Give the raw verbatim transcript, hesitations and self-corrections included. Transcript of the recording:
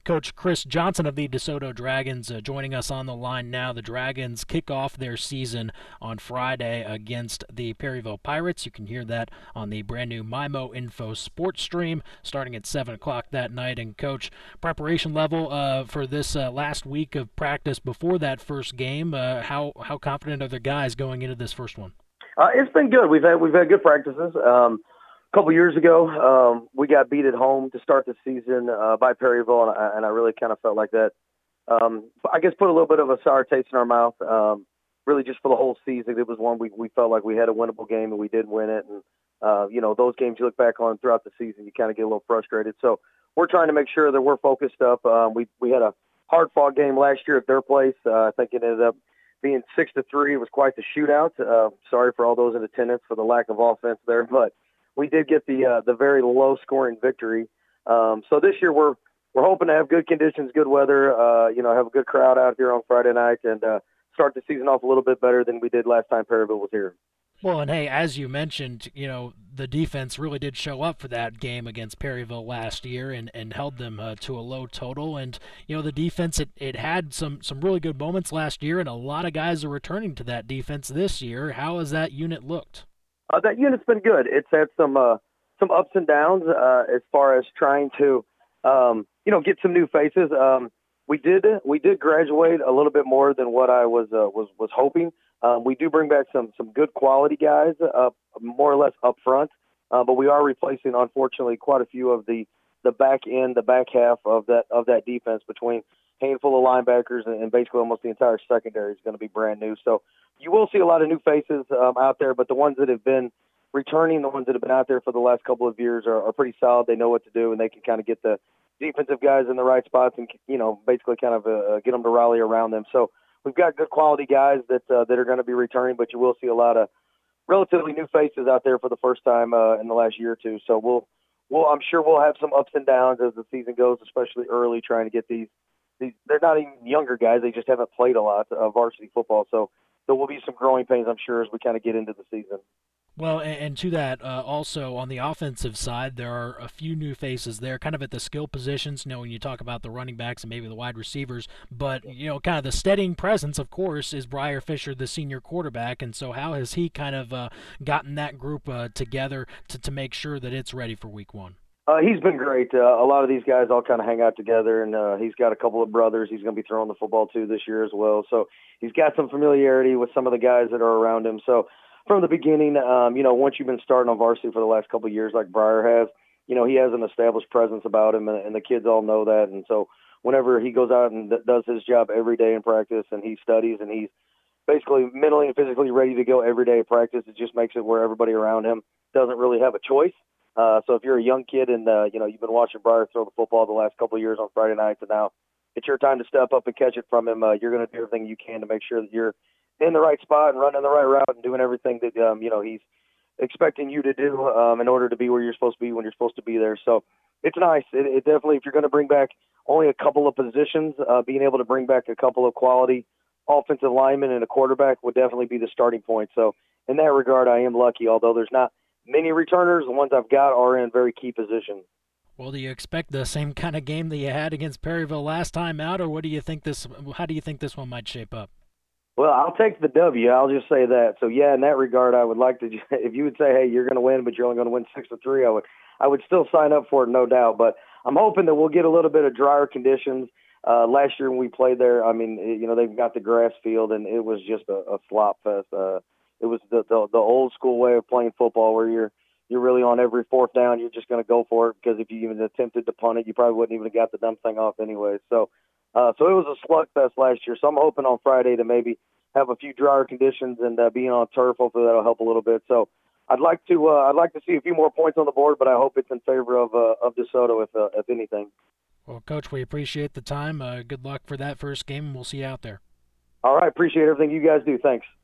Coach Chris Johnson of the DeSoto Dragons uh, joining us on the line now. The Dragons kick off their season on Friday against the Perryville Pirates. You can hear that on the brand new MyMo Info Sports Stream starting at seven o'clock that night. And, Coach, preparation level uh, for this uh, last week of practice before that first game, uh, how, how confident are the guys going into this first one? Uh, it's been good. We've had we've had good practices. Um, a couple years ago, um, we got beat at home to start the season uh, by Perryville, and I, and I really kind of felt like that. Um, I guess put a little bit of a sour taste in our mouth. Um, really, just for the whole season, it was one we we felt like we had a winnable game and we did win it. And uh, you know, those games you look back on throughout the season, you kind of get a little frustrated. So we're trying to make sure that we're focused up. Um, we we had a hard fought game last year at their place. Uh, I think it ended up being six to three. It was quite the shootout. Uh, sorry for all those in attendance for the lack of offense there, but we did get the uh, the very low scoring victory. Um, so this year we're we're hoping to have good conditions, good weather. Uh, you know, have a good crowd out here on Friday night and uh, start the season off a little bit better than we did last time Perryville was here. Well, and hey, as you mentioned, you know, the defense really did show up for that game against Perryville last year and, and held them uh, to a low total. And, you know, the defense, it, it had some, some really good moments last year, and a lot of guys are returning to that defense this year. How has that unit looked? Uh, that unit's been good. It's had some uh, some ups and downs uh, as far as trying to, um, you know, get some new faces. Um, we did we did graduate a little bit more than what I was uh, was was hoping. Um, we do bring back some some good quality guys, uh, more or less up front, uh, but we are replacing, unfortunately, quite a few of the the back end, the back half of that of that defense between handful of linebackers and, and basically almost the entire secondary is going to be brand new. So you will see a lot of new faces um, out there, but the ones that have been returning, the ones that have been out there for the last couple of years are, are pretty solid. They know what to do, and they can kind of get the defensive guys in the right spots and, you know, basically kind of uh, get them to rally around them. So we've got good quality guys that uh, that are going to be returning, but you will see a lot of relatively new faces out there for the first time uh, in the last year or two. So we'll, we'll, I'm sure we'll have some ups and downs as the season goes, especially early, trying to get these. these they're not even younger guys; they just haven't played a lot of varsity football. So there will be some growing pains, I'm sure, as we kind of get into the season. Well, and, and to that, uh, also on the offensive side, there are a few new faces there, kind of at the skill positions. You know, when you talk about the running backs and maybe the wide receivers, but you know, kind of the steadying presence, of course, is Briar Fisher, the senior quarterback. And so, how has he kind of uh, gotten that group uh, together to to make sure that it's ready for Week One? Uh, he's been great. Uh, a lot of these guys all kind of hang out together, and uh, he's got a couple of brothers he's going to be throwing the football to this year as well. So he's got some familiarity with some of the guys that are around him. So from the beginning, um, you know, once you've been starting on varsity for the last couple of years like Briar has, you know, he has an established presence about him, and, and the kids all know that. And so whenever he goes out and th- does his job every day in practice and he studies and he's basically mentally and physically ready to go every day at practice, it just makes it where everybody around him doesn't really have a choice. Uh, so if you're a young kid and uh, you know you've been watching Briar throw the football the last couple of years on Friday nights, and now it's your time to step up and catch it from him, uh, you're going to do everything you can to make sure that you're in the right spot and running the right route and doing everything that um, you know he's expecting you to do um, in order to be where you're supposed to be when you're supposed to be there. So it's nice. It, it definitely, if you're going to bring back only a couple of positions, uh, being able to bring back a couple of quality offensive linemen and a quarterback would definitely be the starting point. So in that regard, I am lucky, although there's not many returners. The ones I've got are in very key positions. Well, do you expect the same kind of game that you had against Perryville last time out, or what do you think this? How do you think this one might shape up? Well, I'll take the W. I'll just say that. So yeah, in that regard, I would like to. If you would say, "Hey, you're going to win, but you're only going to win six to three," I would, I would still sign up for it, no doubt. But I'm hoping that we'll get a little bit of drier conditions. Uh, last year when we played there, I mean, you know, they've got the grass field, and it was just a, a slop fest. Uh, it was the, the the old school way of playing football, where you're you're really on every fourth down, you're just going to go for it because if you even attempted to punt it, you probably wouldn't even have got the dumb thing off anyway. So, uh, so it was a slugfest last year. So I'm hoping on Friday to maybe have a few drier conditions and uh, being on turf. Hopefully that'll help a little bit. So I'd like to uh, I'd like to see a few more points on the board, but I hope it's in favor of uh, of DeSoto if uh, if anything. Well, Coach, we appreciate the time. Uh, good luck for that first game, and we'll see you out there. All right, appreciate everything you guys do. Thanks.